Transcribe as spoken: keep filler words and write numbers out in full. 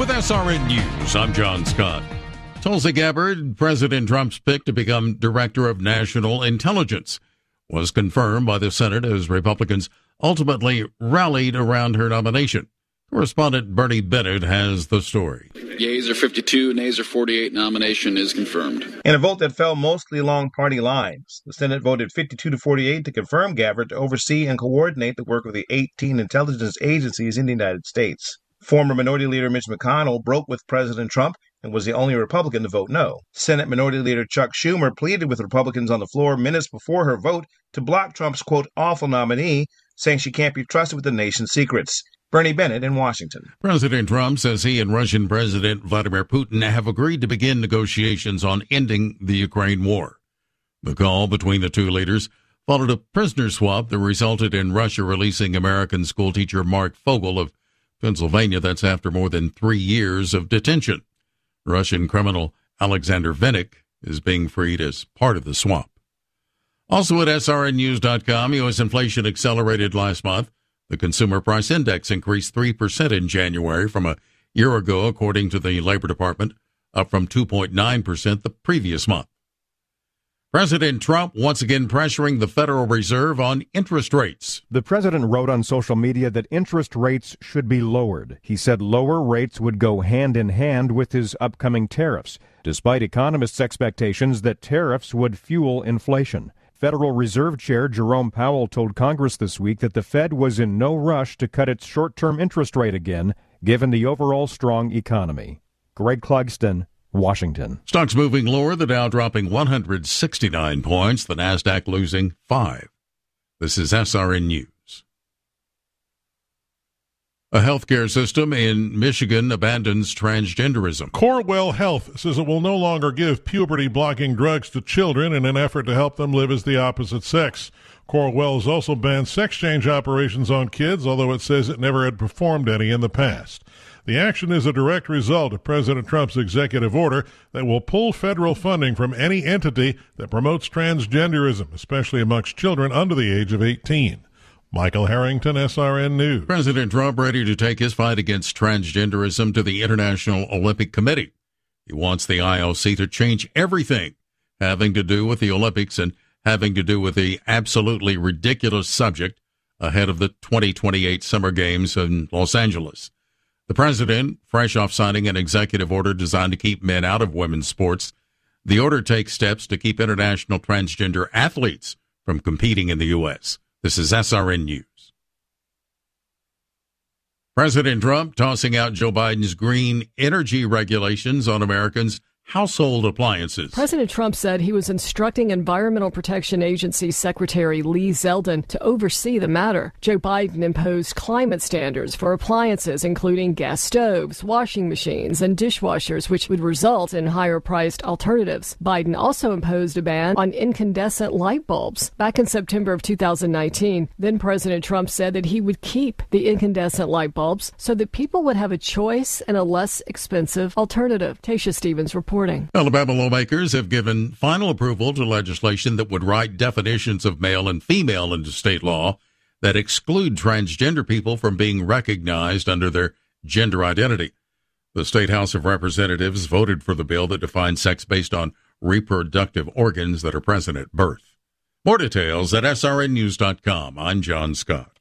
With S R N News, I'm John Scott. Tulsi Gabbard, President Trump's pick to become Director of National Intelligence, was confirmed by the Senate as Republicans ultimately rallied around her nomination. Correspondent Bernie Bennett has the story. Yeas are fifty-two, nays are forty-eight. Nomination is confirmed. In a vote that fell mostly along party lines, the Senate voted fifty-two to forty-eight to confirm Gabbard to oversee and coordinate the work of the eighteen intelligence agencies in the United States. Former Minority Leader Mitch McConnell broke with President Trump and was the only Republican to vote no. Senate Minority Leader Chuck Schumer pleaded with Republicans on the floor minutes before her vote to block Trump's, quote, awful nominee, saying she can't be trusted with the nation's secrets. Bernie Bennett in Washington. President Trump says he and Russian President Vladimir Putin have agreed to begin negotiations on ending the Ukraine war. The call between the two leaders followed a prisoner swap that resulted in Russia releasing American schoolteacher Mark Fogel of Pennsylvania. That's after more than three years of detention. Russian criminal Alexander Vinnik is being freed as part of the swap. Also at S R N news dot com, U S inflation accelerated last month. The Consumer Price Index increased three percent in January from a year ago, according to the Labor Department, up from two point nine percent the previous month. President Trump once again pressuring the Federal Reserve on interest rates. The president wrote on social media that interest rates should be lowered. He said lower rates would go hand in hand with his upcoming tariffs, despite economists' expectations that tariffs would fuel inflation. Federal Reserve Chair Jerome Powell told Congress this week that the Fed was in no rush to cut its short-term interest rate again, given the overall strong economy. Greg Clugston, Washington. Stocks moving lower, the Dow dropping one hundred sixty-nine points, the Nasdaq losing five. This is S R N News. A healthcare system in Michigan abandons transgenderism. Corewell Health says it will no longer give puberty-blocking drugs to children in an effort to help them live as the opposite sex. Corewell has also banned sex change operations on kids, although it says it never had performed any in the past. The action is a direct result of President Trump's executive order that will pull federal funding from any entity that promotes transgenderism, especially amongst children under the age of eighteen. Michael Harrington, S R N News. President Trump ready to take his fight against transgenderism to the International Olympic Committee. He wants the I O C to change everything having to do with the Olympics and having to do with the absolutely ridiculous subject ahead of the twenty twenty-eight Summer Games in Los Angeles. The president, fresh off signing an executive order designed to keep men out of women's sports, the order takes steps to keep international transgender athletes from competing in the U S This is S R N News. President Trump tossing out Joe Biden's green energy regulations on Americans' household appliances. President Trump said he was instructing Environmental Protection Agency Secretary Lee Zeldin to oversee the matter. Joe Biden imposed climate standards for appliances, including gas stoves, washing machines, and dishwashers, which would result in higher-priced alternatives. Biden also imposed a ban on incandescent light bulbs. Back in September of two thousand nineteen, then President Trump said that he would keep the incandescent light bulbs so that people would have a choice and a less expensive alternative. Tasha Stevens reports. Alabama lawmakers have given final approval to legislation that would write definitions of male and female into state law that exclude transgender people from being recognized under their gender identity. The State House of Representatives voted for the bill that defines sex based on reproductive organs that are present at birth. More details at S R N news dot com. I'm John Scott.